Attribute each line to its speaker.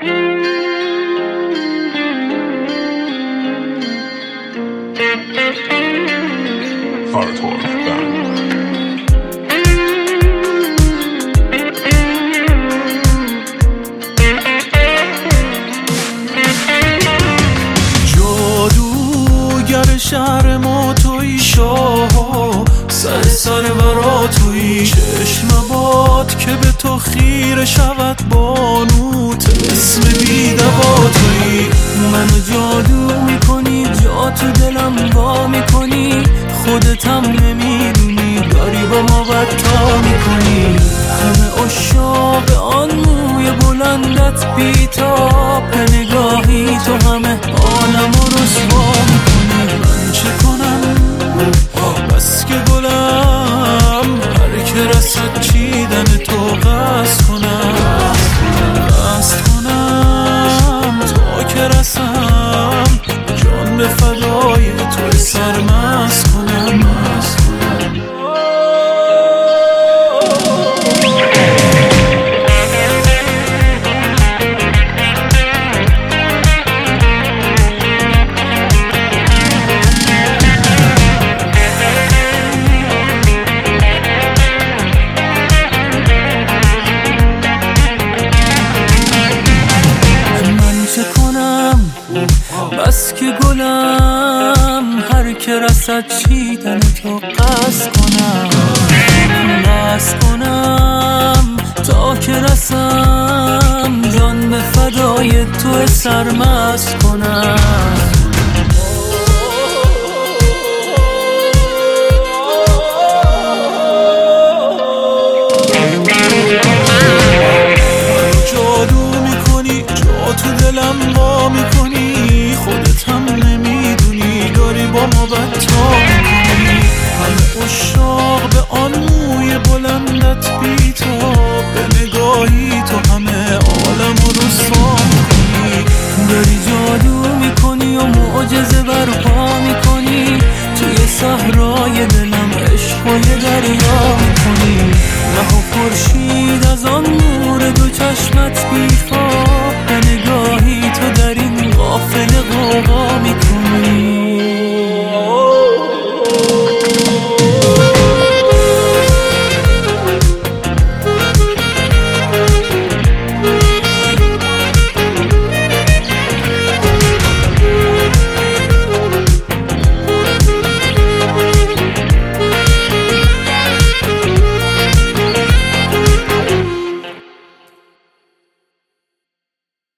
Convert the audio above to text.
Speaker 1: جادوگر شهر ما توی، شاه سر برا توی، چشم باد که به تو خیره شود بانوت، اسم بیدوا توی. منو جادو میکنی، جا تو دلم وا میکنی، خودتم نمیدونی داری با ما بدتا میکنی. همه عشاق آن موی بلندت بی‌تاب، به نگاهی تو همه عالمو رسوا میکنی. من چه کنم بس که گلم، هر که رسد چیدن تو قصد کنم، قصد کنم تا که رسم جان به فدای تو سرمست کنم. بس که گلم، هر که رسد چیدن تو قصد کنم، قصد کنم تا که رسم جان به فدای تو سرمست کنم. جادو میکنی، جا تو دلم وا میکنی، خودت هم نمیدونی داری با ما بدتا میکنی. همه عشاق به آن موی بلندت بی‌تاب، به نگاهی تو همه عالمو رسوا میکنی. داری جادو میکنی و معجزه برپا میکنی، توی صحرای دلم عشق و یه دریا میکنی. نه و خورشید از آن نور دو چشمت بی‌خواب، به نگاهی تو در این قافله غوغا میکنی.